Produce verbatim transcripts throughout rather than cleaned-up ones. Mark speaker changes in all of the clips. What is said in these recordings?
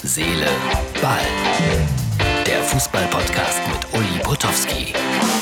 Speaker 1: Seele, Ball. Der Fußball-Podcast mit Uli Potowski.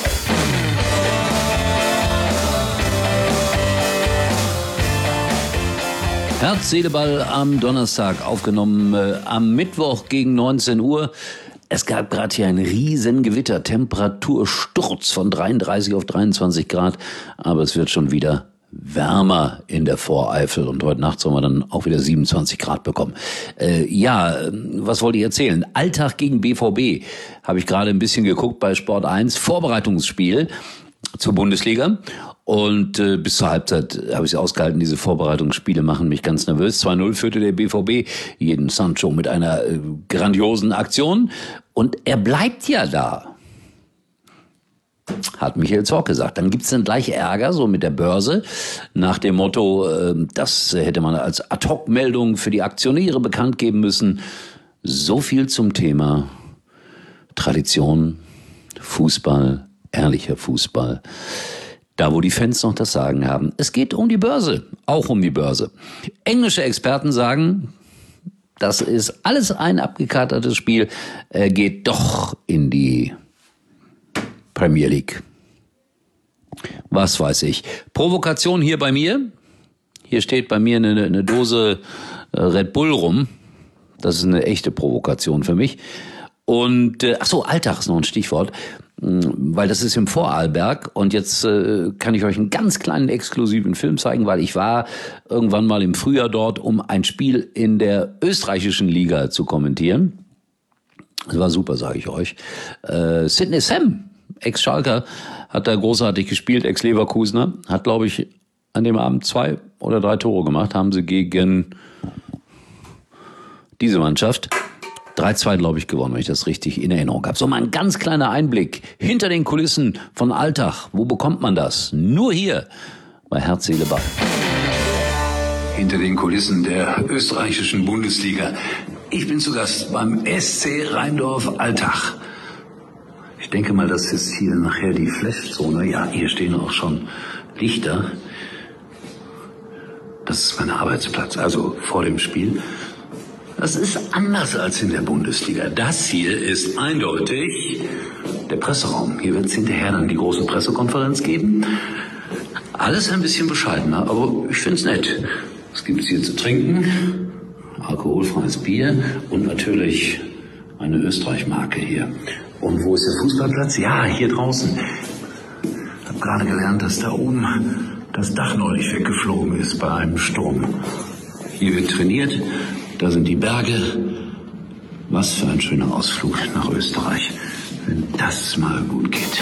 Speaker 2: Herz, Seele, Ball am Donnerstag, aufgenommen äh, am Mittwoch gegen neunzehn Uhr. Es gab gerade hier ein riesen Gewitter, Temperatursturz von dreiunddreißig auf dreiundzwanzig Grad, aber es wird schon wieder wärmer in der Voreifel und heute Nacht sollen wir dann auch wieder siebenundzwanzig Grad bekommen. Äh, ja, was wollte ich erzählen? Alltag gegen B V B habe ich gerade ein bisschen geguckt bei Sport eins, Vorbereitungsspiel zur Bundesliga. Und äh, bis zur Halbzeit habe ich es ausgehalten, diese Vorbereitungsspiele machen mich ganz nervös. zwei null führte der B V B, jeden Sancho mit einer äh, grandiosen Aktion. Und er bleibt ja da, hat Michael Zorc gesagt. Dann gibt's dann gleich Ärger, so mit der Börse, nach dem Motto, äh, das hätte man als Ad-Hoc-Meldung für die Aktionäre bekannt geben müssen. So viel zum Thema Tradition, Fußball, ehrlicher Fußball. Da, wo die Fans noch das Sagen haben. Es geht um die Börse, auch um die Börse. Englische Experten sagen, das ist alles ein abgekatertes Spiel, er geht doch in die Premier League. Was weiß ich. Provokation hier bei mir. Hier steht bei mir eine, eine Dose Red Bull rum. Das ist eine echte Provokation für mich. Und, äh, ach so, Alltag ist noch ein Stichwort, weil das ist im Vorarlberg und jetzt äh, kann ich euch einen ganz kleinen exklusiven Film zeigen, weil ich war irgendwann mal im Frühjahr dort, um ein Spiel in der österreichischen Liga zu kommentieren. Das war super, sage ich euch. Äh, Sidney Sam, Ex-Schalker, hat da großartig gespielt, Ex-Leverkusener, hat, glaube ich, an dem Abend zwei oder drei Tore gemacht, haben sie gegen diese Mannschaft drei zwei, glaube ich, gewonnen, wenn ich das richtig in Erinnerung habe. So, mal ein ganz kleiner Einblick hinter den Kulissen von Alltag. Wo bekommt man das? Nur hier bei Herz, Seele, Ball.
Speaker 3: Hinter den Kulissen der österreichischen Bundesliga. Ich bin zu Gast beim S C Rheindorf Alltag. Ich denke mal, das ist hier nachher die Flashzone. Ja, hier stehen auch schon Lichter. Das ist mein Arbeitsplatz, also vor dem Spiel. Das ist anders als in der Bundesliga. Das hier ist eindeutig der Presseraum. Hier wird es hinterher dann die große Pressekonferenz geben. Alles ein bisschen bescheidener, aber ich finde es nett. Was gibt es hier zu trinken? Alkoholfreies Bier und natürlich eine Österreich-Marke hier. Und wo ist der Fußballplatz? Ja, hier draußen. Ich habe gerade gelernt, dass da oben das Dach neulich weggeflogen ist bei einem Sturm. Hier wird trainiert. Da sind die Berge. Was für ein schöner Ausflug nach Österreich, wenn das mal gut geht.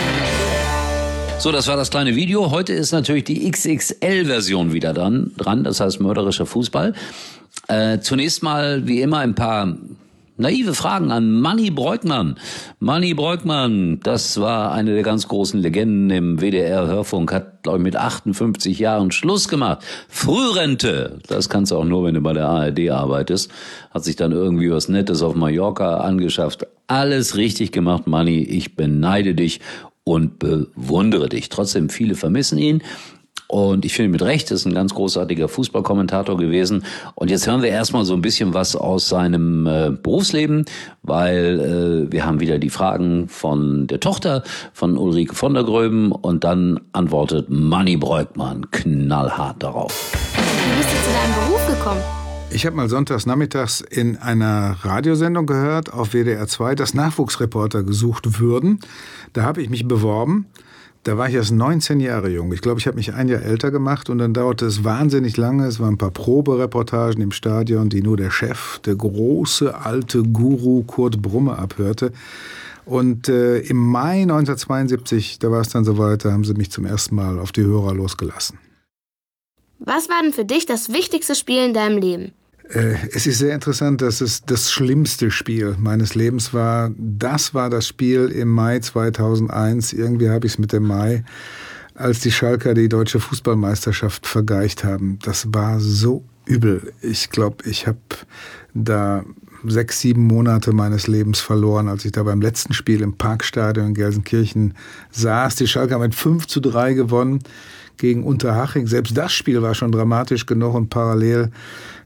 Speaker 2: So, das war das kleine Video. Heute ist natürlich die X X L-Version wieder dran, dran, das heißt mörderischer Fußball. Äh, zunächst mal, wie immer, ein paar naive Fragen an Manni Breukmann. Manni Breukmann, das war eine der ganz großen Legenden im W D R-Hörfunk, hat, glaube ich, mit achtundfünfzig Jahren Schluss gemacht. Frührente, das kannst du auch nur, wenn du bei der A R D arbeitest. Hat sich dann irgendwie was Nettes auf Mallorca angeschafft. Alles richtig gemacht, Manni. Ich beneide dich und bewundere dich. Trotzdem, viele vermissen ihn. Und ich finde mit Recht, ist ein ganz großartiger Fußballkommentator gewesen. Und jetzt hören wir erstmal so ein bisschen was aus seinem äh, Berufsleben, weil äh, wir haben wieder die Fragen von der Tochter von Ulrike von der Gröben und dann antwortet Manni Breukmann knallhart darauf.
Speaker 4: Wie bist du zu deinem Beruf gekommen?
Speaker 5: Ich habe mal sonntags nachmittags in einer Radiosendung gehört auf W D R zwei, dass Nachwuchsreporter gesucht würden. Da habe ich mich beworben. Da war ich erst neunzehn Jahre jung. Ich glaube, ich habe mich ein Jahr älter gemacht und dann dauerte es wahnsinnig lange. Es waren ein paar Probereportagen im Stadion, die nur der Chef, der große alte Guru Kurt Brumme abhörte. Und äh, im Mai neunzehnhundertzweiundsiebzig, da war es dann soweit, da haben sie mich zum ersten Mal auf die Hörer losgelassen.
Speaker 4: Was war denn für dich das wichtigste Spiel in deinem Leben?
Speaker 5: Es ist sehr interessant, dass es das schlimmste Spiel meines Lebens war. Das war das Spiel im Mai zweitausendeins. Irgendwie habe ich es mit dem Mai, als die Schalker die deutsche Fußballmeisterschaft vergeigt haben. Das war so übel. Ich glaube, ich habe da sechs, sieben Monate meines Lebens verloren, als ich da beim letzten Spiel im Parkstadion in Gelsenkirchen saß. Die Schalker haben mit fünf zu drei gewonnen gegen Unterhaching. Selbst das Spiel war schon dramatisch genug und parallel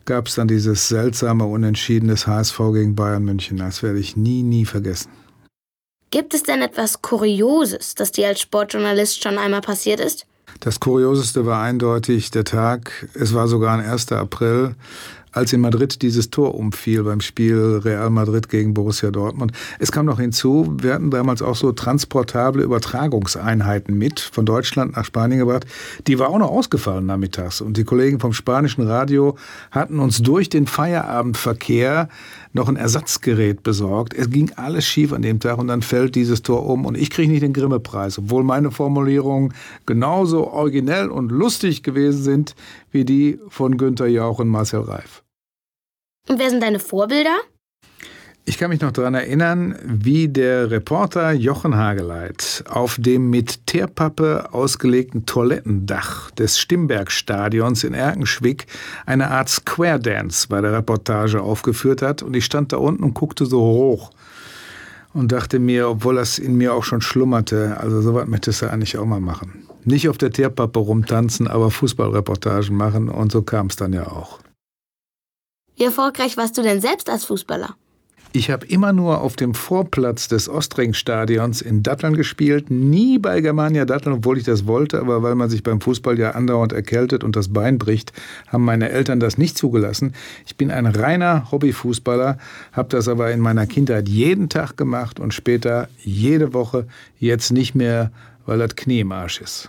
Speaker 5: gab es dann dieses seltsame Unentschieden des H S V gegen Bayern München. Das werde ich nie, nie vergessen.
Speaker 4: Gibt es denn etwas Kurioses, das dir als Sportjournalist schon einmal passiert ist?
Speaker 5: Das Kurioseste war eindeutig der Tag, es war sogar ein erster April, als in Madrid dieses Tor umfiel beim Spiel Real Madrid gegen Borussia Dortmund. Es kam noch hinzu, wir hatten damals auch so transportable Übertragungseinheiten mit, von Deutschland nach Spanien gebracht. Die war auch noch ausgefallen nachmittags. Und die Kollegen vom spanischen Radio hatten uns durch den Feierabendverkehr noch ein Ersatzgerät besorgt. Es ging alles schief an dem Tag und dann fällt dieses Tor um und ich kriege nicht den Grimme-Preis, obwohl meine Formulierungen genauso originell und lustig gewesen sind wie die von Günther Jauch und Marcel Reif.
Speaker 4: Und wer sind deine Vorbilder?
Speaker 5: Ich kann mich noch daran erinnern, wie der Reporter Jochen Hageleit auf dem mit Teerpappe ausgelegten Toilettendach des Stimberg-Stadions in Erkenschwick eine Art Square Dance bei der Reportage aufgeführt hat. Und ich stand da unten und guckte so hoch und dachte mir, obwohl das in mir auch schon schlummerte, also sowas möchtest du eigentlich auch mal machen. Nicht auf der Teerpappe rumtanzen, aber Fußballreportagen machen und so kam es dann ja auch.
Speaker 4: Wie erfolgreich warst du denn selbst als Fußballer?
Speaker 5: Ich habe immer nur auf dem Vorplatz des Ostring-Stadions in Datteln gespielt, nie bei Germania Datteln, obwohl ich das wollte, aber weil man sich beim Fußball ja andauernd erkältet und das Bein bricht, haben meine Eltern das nicht zugelassen. Ich bin ein reiner Hobbyfußballer, habe das aber in meiner Kindheit jeden Tag gemacht und später jede Woche, jetzt nicht mehr, weil das Knie im Arsch ist.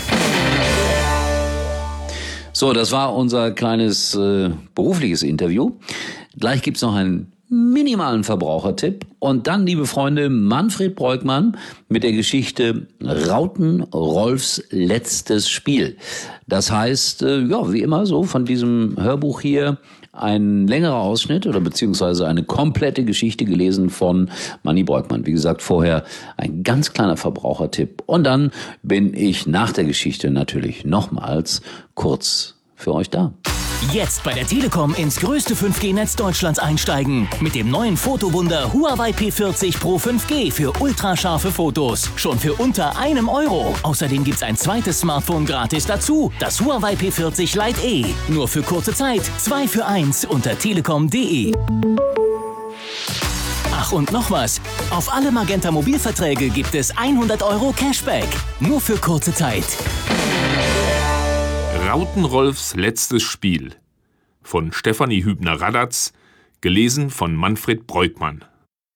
Speaker 2: So, das war unser kleines äh, berufliches Interview. Gleich gibt's noch einen minimalen Verbrauchertipp und dann, liebe Freunde, Manfred Breukmann mit der Geschichte Rauten Rolfs letztes Spiel. Das heißt, äh, ja, wie immer so von diesem Hörbuch hier ein längerer Ausschnitt oder beziehungsweise eine komplette Geschichte gelesen von Manni Breukmann. Wie gesagt, vorher ein ganz kleiner Verbrauchertipp. Und dann bin ich nach der Geschichte natürlich nochmals kurz für euch da.
Speaker 1: Jetzt bei der Telekom ins größte fünf G-Netz Deutschlands einsteigen. Mit dem neuen Fotowunder Huawei P vierzig Pro fünf G für ultrascharfe Fotos. Schon für unter einem Euro. Außerdem gibt's ein zweites Smartphone gratis dazu. Das Huawei P vierzig Lite E. Nur für kurze Zeit. Zwei für eins unter telekom punkt de. Ach und noch was. Auf alle Magenta Mobilverträge gibt es hundert Euro Cashback. Nur für kurze Zeit.
Speaker 6: Rauten Rolfs letztes Spiel von Stefanie Hübner-Radatz, gelesen von Manfred Breukmann.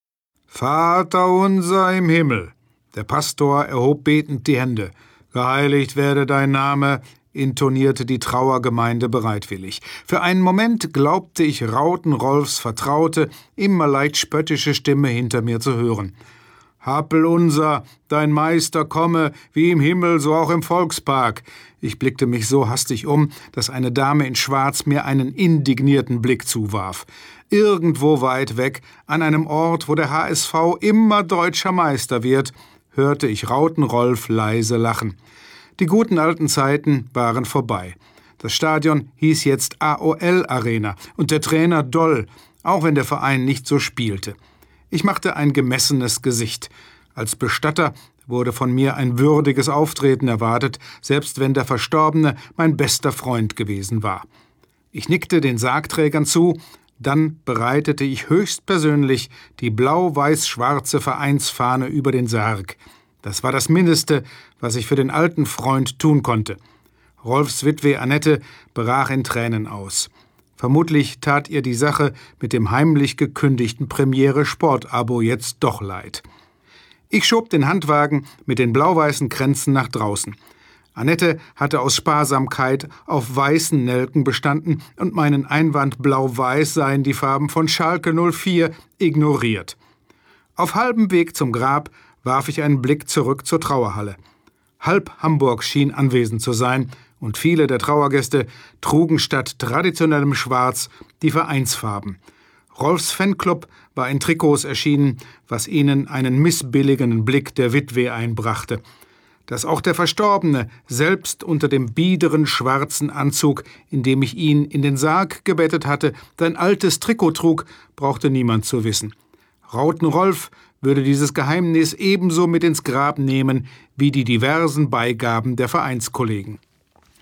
Speaker 5: Vater unser im Himmel. Der Pastor erhob betend die Hände. Geheiligt werde dein Name, intonierte die Trauergemeinde bereitwillig. Für einen Moment glaubte ich Rauten Rolfs vertraute, immer leicht spöttische Stimme hinter mir zu hören. Happel unser, dein Meister komme, wie im Himmel, so auch im Volkspark. Ich blickte mich so hastig um, dass eine Dame in Schwarz mir einen indignierten Blick zuwarf. Irgendwo weit weg, an einem Ort, wo der H S V immer deutscher Meister wird, hörte ich Rauten Rolf leise lachen. Die guten alten Zeiten waren vorbei. Das Stadion hieß jetzt A O L Arena und der Trainer Doll, auch wenn der Verein nicht so spielte. Ich machte ein gemessenes Gesicht. Als Bestatter wurde von mir ein würdiges Auftreten erwartet, selbst wenn der Verstorbene mein bester Freund gewesen war. Ich nickte den Sargträgern zu, dann bereitete ich höchstpersönlich die blau-weiß-schwarze Vereinsfahne über den Sarg. Das war das Mindeste, was ich für den alten Freund tun konnte. Rolfs Witwe Annette brach in Tränen aus. Vermutlich tat ihr die Sache mit dem heimlich gekündigten Premiere-Sport-Abo jetzt doch leid. Ich schob den Handwagen mit den blau-weißen Kränzen nach draußen. Annette hatte aus Sparsamkeit auf weißen Nelken bestanden und meinen Einwand blau-weiß seien die Farben von Schalke null vier ignoriert. Auf halbem Weg zum Grab warf ich einen Blick zurück zur Trauerhalle. Halb Hamburg schien anwesend zu sein, und viele der Trauergäste trugen statt traditionellem Schwarz die Vereinsfarben. Rolfs Fanclub war in Trikots erschienen, was ihnen einen missbilligenden Blick der Witwe einbrachte. Dass auch der Verstorbene selbst unter dem biederen schwarzen Anzug, in dem ich ihn in den Sarg gebettet hatte, sein altes Trikot trug, brauchte niemand zu wissen. Rauten Rolf würde dieses Geheimnis ebenso mit ins Grab nehmen wie die diversen Beigaben der Vereinskollegen.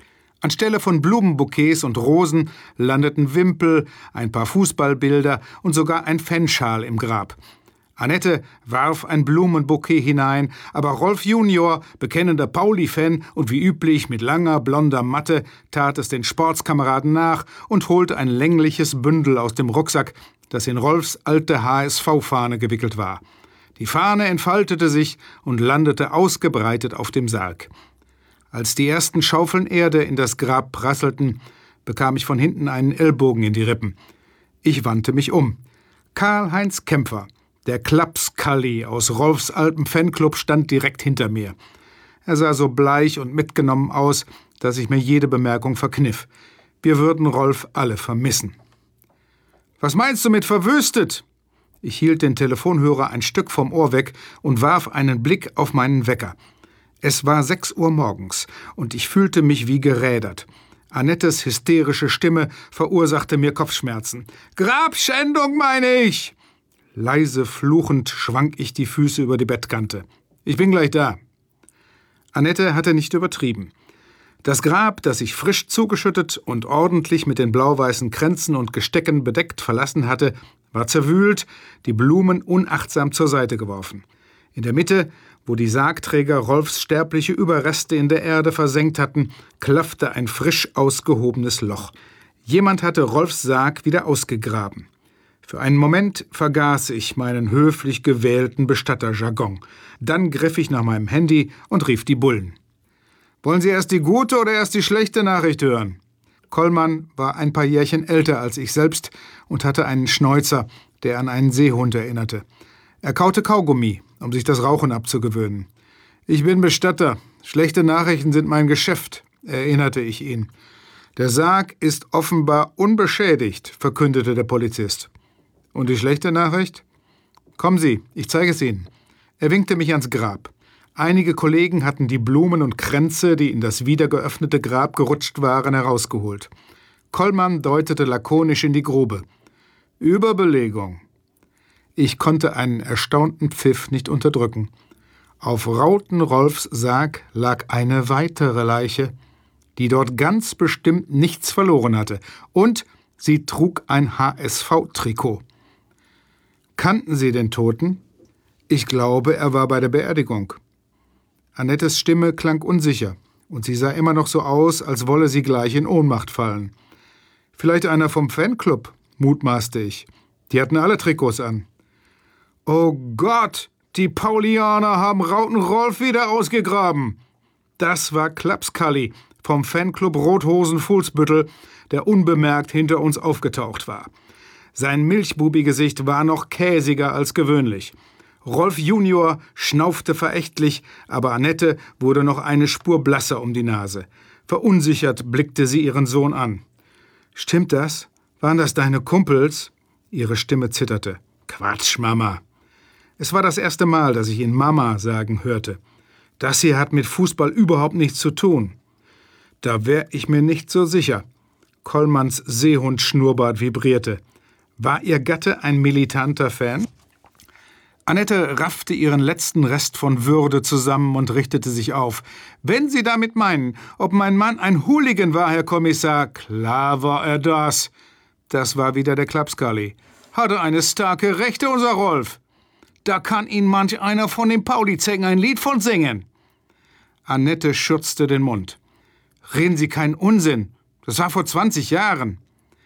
Speaker 5: Anstelle von Blumenbouquets und Rosen landeten Wimpel, ein paar Fußballbilder und sogar ein Fanschal im Grab. Annette warf ein Blumenbouquet hinein, aber Rolf Junior, bekennender Pauli-Fan und wie üblich mit langer, blonder Matte, tat es den Sportskameraden nach und holte ein längliches Bündel aus dem Rucksack, das in Rolfs alte H S V-Fahne gewickelt war. Die Fahne entfaltete sich und landete ausgebreitet auf dem Sarg. Als die ersten Schaufeln Erde in das Grab prasselten, bekam ich von hinten einen Ellbogen in die Rippen. Ich wandte mich um. Karl-Heinz Kämpfer, der Klapskalli aus Rolfs altem Fanclub, stand direkt hinter mir. Er sah so bleich und mitgenommen aus, dass ich mir jede Bemerkung verkniff. Wir würden Rolf alle vermissen. »Was meinst du mit verwüstet?« Ich hielt den Telefonhörer ein Stück vom Ohr weg und warf einen Blick auf meinen Wecker. Es war sechs Uhr morgens und ich fühlte mich wie gerädert. Annettes hysterische Stimme verursachte mir Kopfschmerzen. »Grabschändung, meine ich!« Leise fluchend schwang ich die Füße über die Bettkante. »Ich bin gleich da.« Annette hatte nicht übertrieben. Das Grab, das ich frisch zugeschüttet und ordentlich mit den blau-weißen Kränzen und Gestecken bedeckt verlassen hatte, war zerwühlt, die Blumen unachtsam zur Seite geworfen. In der Mitte, wo die Sargträger Rolfs sterbliche Überreste in der Erde versenkt hatten, klaffte ein frisch ausgehobenes Loch. Jemand hatte Rolfs Sarg wieder ausgegraben. Für einen Moment vergaß ich meinen höflich gewählten Bestatterjargon. Dann griff ich nach meinem Handy und rief die Bullen. »Wollen Sie erst die gute oder erst die schlechte Nachricht hören?« Kollmann war ein paar Jährchen älter als ich selbst und hatte einen Schnäuzer, der an einen Seehund erinnerte. Er kaute Kaugummi, um sich das Rauchen abzugewöhnen. »Ich bin Bestatter. Schlechte Nachrichten sind mein Geschäft«, erinnerte ich ihn. »Der Sarg ist offenbar unbeschädigt«, verkündete der Polizist. »Und die schlechte Nachricht?« »Kommen Sie, ich zeige es Ihnen.« Er winkte mich ans Grab. Einige Kollegen hatten die Blumen und Kränze, die in das wieder geöffnete Grab gerutscht waren, herausgeholt. Kollmann deutete lakonisch in die Grube. »Überbelegung.« Ich konnte einen erstaunten Pfiff nicht unterdrücken. Auf Rauten Rolfs Sarg lag eine weitere Leiche, die dort ganz bestimmt nichts verloren hatte, und sie trug ein H S V-Trikot. Kannten Sie den Toten? Ich glaube, er war bei der Beerdigung. Annettes Stimme klang unsicher, und sie sah immer noch so aus, als wolle sie gleich in Ohnmacht fallen. Vielleicht einer vom Fanclub, mutmaßte ich. Die hatten alle Trikots an. »Oh Gott, die Paulianer haben Rauten Rolf wieder ausgegraben!« Das war Klapskalli vom Fanclub Rothosen-Fuhlsbüttel, der unbemerkt hinter uns aufgetaucht war. Sein Milchbubi-Gesicht war noch käsiger als gewöhnlich. Rolf Junior schnaufte verächtlich, aber Annette wurde noch eine Spur blasser um die Nase. Verunsichert blickte sie ihren Sohn an. »Stimmt das? Waren das deine Kumpels?« Ihre Stimme zitterte. »Quatsch, Mama.« Es war das erste Mal, dass ich ihn Mama sagen hörte. Das hier hat mit Fußball überhaupt nichts zu tun. Da wär ich mir nicht so sicher. Kollmanns Seehund-Schnurrbart vibrierte. War ihr Gatte ein militanter Fan? Annette raffte ihren letzten Rest von Würde zusammen und richtete sich auf. »Wenn Sie damit meinen, ob mein Mann ein Hooligan war, Herr Kommissar, klar war er das.« Das war wieder der Klapskalli. »Hatte eine starke Rechte, unser Rolf. Da kann Ihnen manch einer von den Pauli-Zecken ein Lied von singen.« Annette schürzte den Mund. »Reden Sie keinen Unsinn. Das war vor zwanzig Jahren.«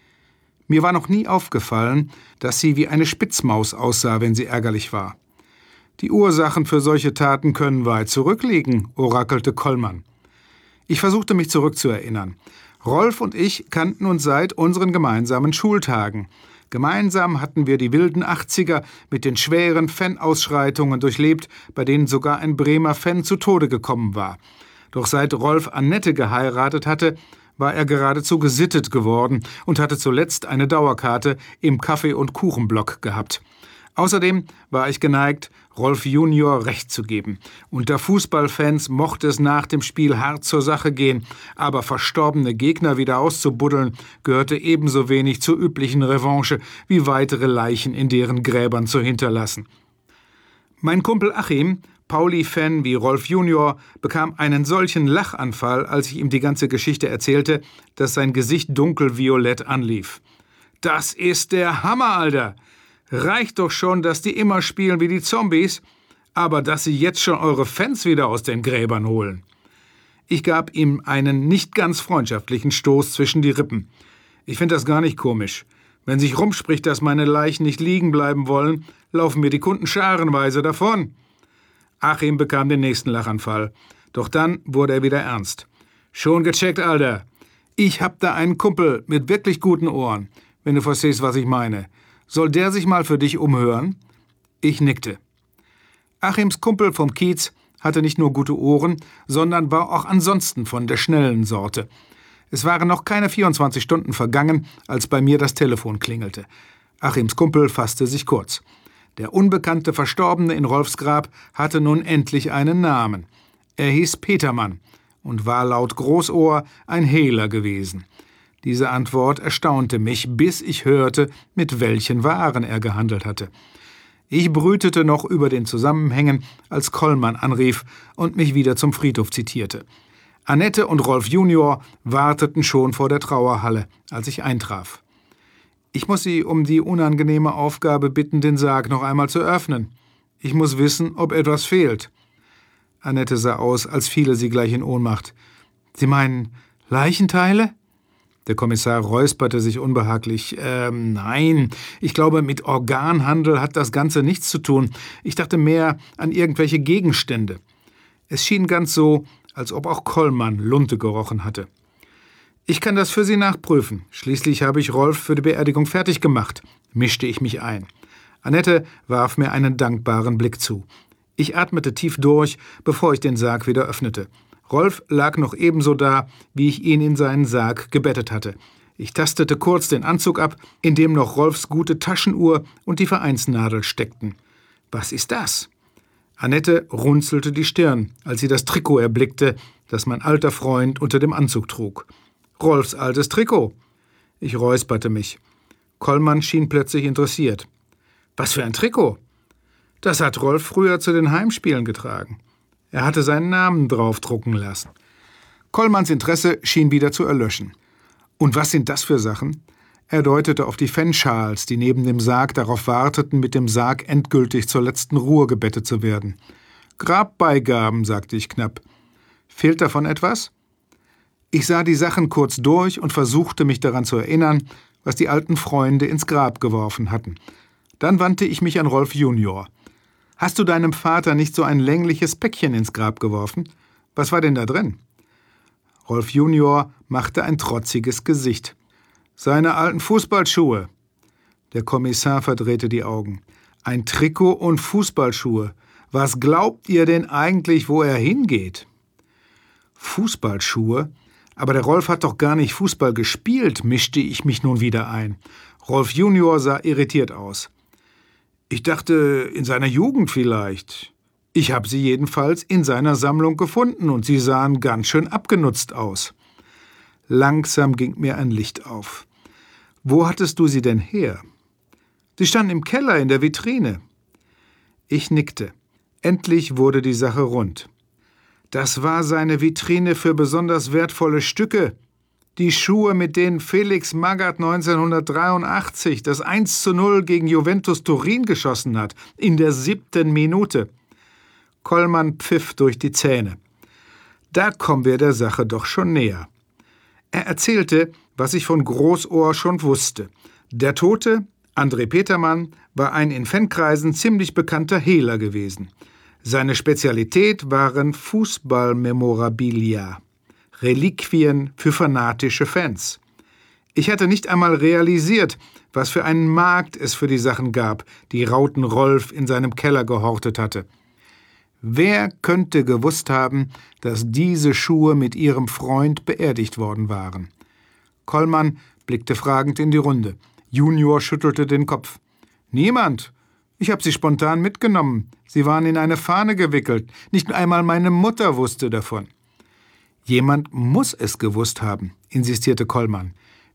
Speaker 5: Mir war noch nie aufgefallen, dass sie wie eine Spitzmaus aussah, wenn sie ärgerlich war. »Die Ursachen für solche Taten können weit zurückliegen«, orakelte Kollmann. Ich versuchte mich zurückzuerinnern. Rolf und ich kannten uns seit unseren gemeinsamen Schultagen. Gemeinsam hatten wir die wilden achtziger mit den schweren Fan-Ausschreitungen durchlebt, bei denen sogar ein Bremer Fan zu Tode gekommen war. Doch seit Rolf Annette geheiratet hatte, war er geradezu gesittet geworden und hatte zuletzt eine Dauerkarte im Kaffee- und Kuchenblock gehabt. Außerdem war ich geneigt, Rolf Junior recht zu geben. Unter Fußballfans mochte es nach dem Spiel hart zur Sache gehen, aber verstorbene Gegner wieder auszubuddeln, gehörte ebenso wenig zur üblichen Revanche, wie weitere Leichen in deren Gräbern zu hinterlassen. Mein Kumpel Achim Pauli-Fan wie Rolf Junior bekam einen solchen Lachanfall, als ich ihm die ganze Geschichte erzählte, dass sein Gesicht dunkelviolett anlief. »Das ist der Hammer, Alter! Reicht doch schon, dass die immer spielen wie die Zombies, aber dass sie jetzt schon eure Fans wieder aus den Gräbern holen.« Ich gab ihm einen nicht ganz freundschaftlichen Stoß zwischen die Rippen. Ich finde das gar nicht komisch. Wenn sich rumspricht, dass meine Leichen nicht liegen bleiben wollen, laufen mir die Kunden scharenweise davon. Achim bekam den nächsten Lachanfall. Doch dann wurde er wieder ernst. »Schon gecheckt, Alter. Ich hab da einen Kumpel mit wirklich guten Ohren, wenn du verstehst, was ich meine. Soll der sich mal für dich umhören?« Ich nickte. Achims Kumpel vom Kiez hatte nicht nur gute Ohren, sondern war auch ansonsten von der schnellen Sorte. Es waren noch keine vierundzwanzig Stunden vergangen, als bei mir das Telefon klingelte. Achims Kumpel fasste sich kurz. Der unbekannte Verstorbene in Rolfsgrab hatte nun endlich einen Namen. Er hieß Petermann und war laut Großohr ein Hehler gewesen. Diese Antwort erstaunte mich, bis ich hörte, mit welchen Waren er gehandelt hatte. Ich brütete noch über den Zusammenhängen, als Kollmann anrief und mich wieder zum Friedhof zitierte. Annette und Rolf Junior warteten schon vor der Trauerhalle, als ich eintraf. »Ich muss Sie um die unangenehme Aufgabe bitten, den Sarg noch einmal zu öffnen. Ich muss wissen, ob etwas fehlt.« Annette sah aus, als fiele sie gleich in Ohnmacht. »Sie meinen Leichenteile?« Der Kommissar räusperte sich unbehaglich. »Ähm, nein, ich glaube, mit Organhandel hat das Ganze nichts zu tun. Ich dachte mehr an irgendwelche Gegenstände.« Es schien ganz so, als ob auch Kollmann Lunte gerochen hatte. »Ich kann das für Sie nachprüfen. Schließlich habe ich Rolf für die Beerdigung fertig gemacht«, mischte ich mich ein. Annette warf mir einen dankbaren Blick zu. Ich atmete tief durch, bevor ich den Sarg wieder öffnete. Rolf lag noch ebenso da, wie ich ihn in seinen Sarg gebettet hatte. Ich tastete kurz den Anzug ab, in dem noch Rolfs gute Taschenuhr und die Vereinsnadel steckten. »Was ist das?« Annette runzelte die Stirn, als sie das Trikot erblickte, das mein alter Freund unter dem Anzug trug. Rolfs altes Trikot. Ich räusperte mich. Kollmann schien plötzlich interessiert. »Was für ein Trikot?« »Das hat Rolf früher zu den Heimspielen getragen. Er hatte seinen Namen draufdrucken lassen.« Kollmanns Interesse schien wieder zu erlöschen. »Und was sind das für Sachen?« Er deutete auf die Fanschals, die neben dem Sarg darauf warteten, mit dem Sarg endgültig zur letzten Ruhe gebettet zu werden. »Grabbeigaben«, sagte ich knapp. »Fehlt davon etwas?« Ich sah die Sachen kurz durch und versuchte mich daran zu erinnern, was die alten Freunde ins Grab geworfen hatten. Dann wandte ich mich an Rolf Junior. »Hast du deinem Vater nicht so ein längliches Päckchen ins Grab geworfen? Was war denn da drin?« Rolf Junior machte ein trotziges Gesicht. »Seine alten Fußballschuhe.« Der Kommissar verdrehte die Augen. »Ein Trikot und Fußballschuhe. Was glaubt ihr denn eigentlich, wo er hingeht?« »Fußballschuhe? Aber der Rolf hat doch gar nicht Fußball gespielt«, mischte ich mich nun wieder ein. Rolf Junior sah irritiert aus. »Ich dachte, in seiner Jugend vielleicht. Ich habe sie jedenfalls in seiner Sammlung gefunden und sie sahen ganz schön abgenutzt aus.« Langsam ging mir ein Licht auf. »Wo hattest du sie denn her?« »Sie standen im Keller in der Vitrine.« Ich nickte. Endlich wurde die Sache rund. »Das war seine Vitrine für besonders wertvolle Stücke. Die Schuhe, mit denen Felix Magath neunzehnhundertdreiundachtzig das eins zu null gegen Juventus Turin geschossen hat, in der siebten Minute.« Kollmann pfiff durch die Zähne. »Da kommen wir der Sache doch schon näher.« Er erzählte, was ich von Großohr schon wusste. Der Tote, André Petermann, war ein in Fankreisen ziemlich bekannter Hehler gewesen. Seine Spezialität waren Fußballmemorabilia, Reliquien für fanatische Fans. Ich hatte nicht einmal realisiert, was für einen Markt es für die Sachen gab, die Rauten Rolf in seinem Keller gehortet hatte. Wer könnte gewusst haben, dass diese Schuhe mit ihrem Freund beerdigt worden waren? Kollmann blickte fragend in die Runde. Junior schüttelte den Kopf. »Niemand. Ich habe sie spontan mitgenommen. Sie waren in eine Fahne gewickelt. Nicht einmal meine Mutter wusste davon.« »Jemand muss es gewusst haben«, insistierte Kollmann.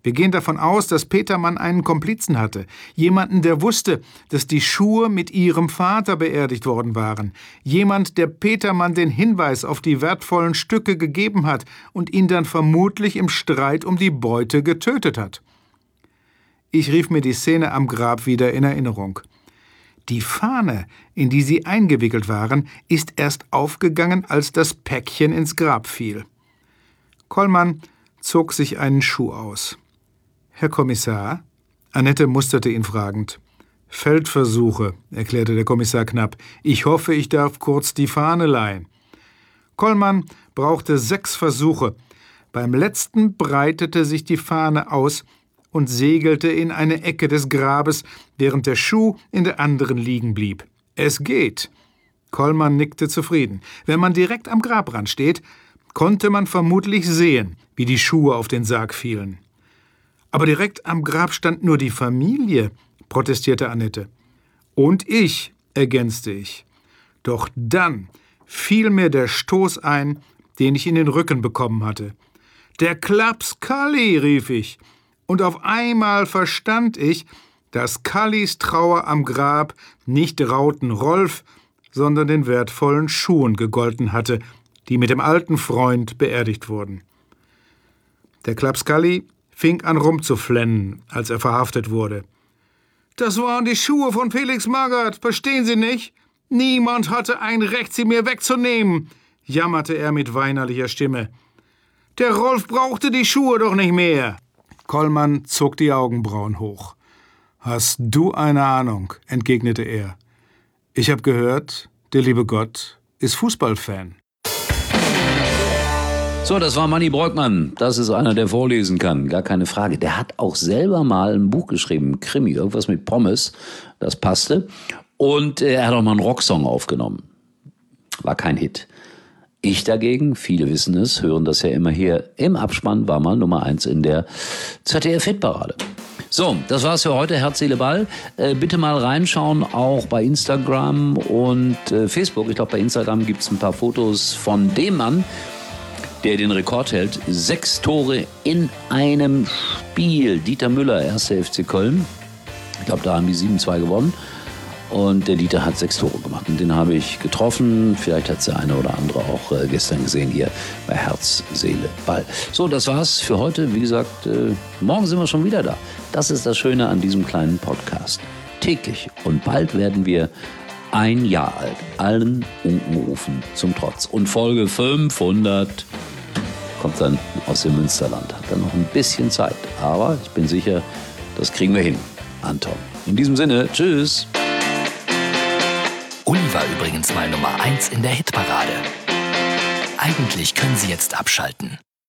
Speaker 5: Wir gehen davon aus, dass Petermann einen Komplizen hatte. Jemanden, der wusste, dass die Schuhe mit ihrem Vater beerdigt worden waren. Jemand, der Petermann den Hinweis auf die wertvollen Stücke gegeben hat und ihn dann vermutlich im Streit um die Beute getötet hat. Ich rief mir die Szene am Grab wieder in Erinnerung. Die Fahne, in die sie eingewickelt waren, ist erst aufgegangen, als das Päckchen ins Grab fiel. Kollmann zog sich einen Schuh aus. »Herr Kommissar?« Annette musterte ihn fragend. »Feldversuche«, erklärte der Kommissar knapp. »Ich hoffe, ich darf kurz die Fahne leihen.« Kollmann brauchte sechs Versuche. Beim letzten breitete sich die Fahne aus und segelte in eine Ecke des Grabes, während der Schuh in der anderen liegen blieb. »Es geht.« Kollmann nickte zufrieden. Wenn man direkt am Grabrand steht, konnte man vermutlich sehen, wie die Schuhe auf den Sarg fielen. »Aber direkt am Grab stand nur die Familie«, protestierte Annette. »Und ich«, ergänzte ich. Doch dann fiel mir der Stoß ein, den ich in den Rücken bekommen hatte. »Der Klaps Kalli«, rief ich. Und auf einmal verstand ich, dass Kallis Trauer am Grab nicht Rauten Rolf, sondern den wertvollen Schuhen gegolten hatte, die mit dem alten Freund beerdigt wurden. Der Klaps Kalli fing an rumzuflennen, als er verhaftet wurde. »Das waren die Schuhe von Felix Magath, verstehen Sie nicht? Niemand hatte ein Recht, sie mir wegzunehmen«, jammerte er mit weinerlicher Stimme. »Der Rolf brauchte die Schuhe doch nicht mehr.« Kollmann zog die Augenbrauen hoch. »Hast du eine Ahnung?«, entgegnete er. »Ich habe gehört, der liebe Gott ist Fußballfan.«
Speaker 2: So, das war Manni Breukmann. Das ist einer, der vorlesen kann, gar keine Frage. Der hat auch selber mal ein Buch geschrieben, ein Krimi, irgendwas mit Pommes, das passte. Und er hat auch mal einen Rocksong aufgenommen. War kein Hit. Ich dagegen, viele wissen es, hören das ja immer hier im Abspann, war mal Nummer eins in der Z D F-Hitparade. So, das war's für heute, Herz, Seele, Ball. Äh, bitte mal reinschauen, auch bei Instagram und äh, Facebook. Ich glaube, bei Instagram gibt's ein paar Fotos von dem Mann, der den Rekord hält. Sechs Tore in einem Spiel. Dieter Müller, erster F C Köln. Ich glaube, da haben die sieben zwei gewonnen. Und der Dieter hat sechs Tore gemacht. Und den habe ich getroffen. Vielleicht hat es der eine oder andere auch äh, gestern gesehen hier bei Herz, Seele, Ball. So, das war's für heute. Wie gesagt, äh, morgen sind wir schon wieder da. Das ist das Schöne an diesem kleinen Podcast. Täglich. Und bald werden wir ein Jahr alt. Allen Unkenrufen zum Trotz. Und Folge fünfhundert kommt dann aus dem Münsterland. Hat dann noch ein bisschen Zeit. Aber ich bin sicher, das kriegen wir hin. Anton. In diesem Sinne, tschüss.
Speaker 1: Uli war übrigens mal Nummer eins in der Hitparade. Eigentlich können Sie jetzt abschalten.